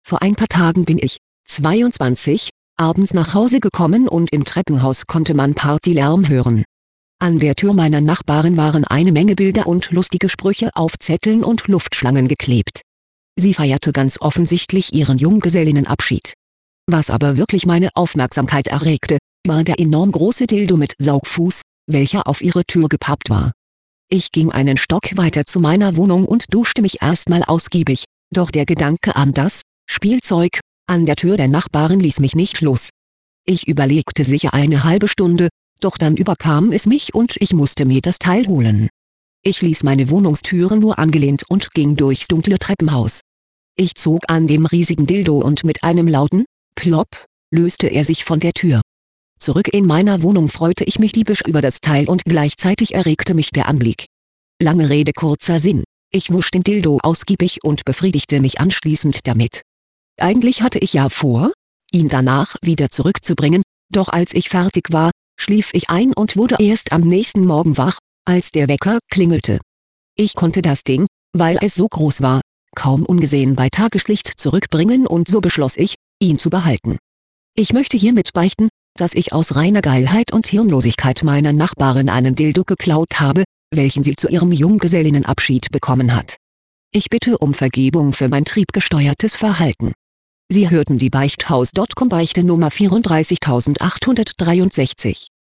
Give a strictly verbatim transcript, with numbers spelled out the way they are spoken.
Vor ein paar Tagen bin ich, zweiundzwanzig, abends nach Hause gekommen und im Treppenhaus konnte man Partylärm hören. An der Tür meiner Nachbarin waren eine Menge Bilder und lustige Sprüche auf Zetteln und Luftschlangen geklebt. Sie feierte ganz offensichtlich ihren Junggesellinnenabschied. Was aber wirklich meine Aufmerksamkeit erregte, war der enorm große Dildo mit Saugfuß, welcher auf ihre Tür gepappt war. Ich ging einen Stock weiter zu meiner Wohnung und duschte mich erstmal ausgiebig, doch der Gedanke an das Spielzeug an der Tür der Nachbarin ließ mich nicht los. Ich überlegte sicher eine halbe Stunde, doch dann überkam es mich und ich musste mir das Teil holen. Ich ließ meine Wohnungstüre nur angelehnt und ging durchs dunkle Treppenhaus. Ich zog an dem riesigen Dildo und mit einem lauten Plopp löste er sich von der Tür. Zurück in meiner Wohnung freute ich mich diebisch über das Teil und gleichzeitig erregte mich der Anblick. Lange Rede kurzer Sinn, ich wusch den Dildo ausgiebig und befriedigte mich anschließend damit. Eigentlich hatte ich ja vor, ihn danach wieder zurückzubringen, doch als ich fertig war, schlief ich ein und wurde erst am nächsten Morgen wach, als der Wecker klingelte. Ich konnte das Ding, weil es so groß war, kaum ungesehen bei Tageslicht zurückbringen und so beschloss ich, ihn zu behalten. Ich möchte hiermit beichten, dass ich aus reiner Geilheit und Hirnlosigkeit meiner Nachbarin einen Dildo geklaut habe, welchen sie zu ihrem Junggesellinnenabschied bekommen hat. Ich bitte um Vergebung für mein triebgesteuertes Verhalten. Sie hörten die Beichthaus Punkt com Beichte Nummer vierunddreißigtausendachthundertdreiundsechzig.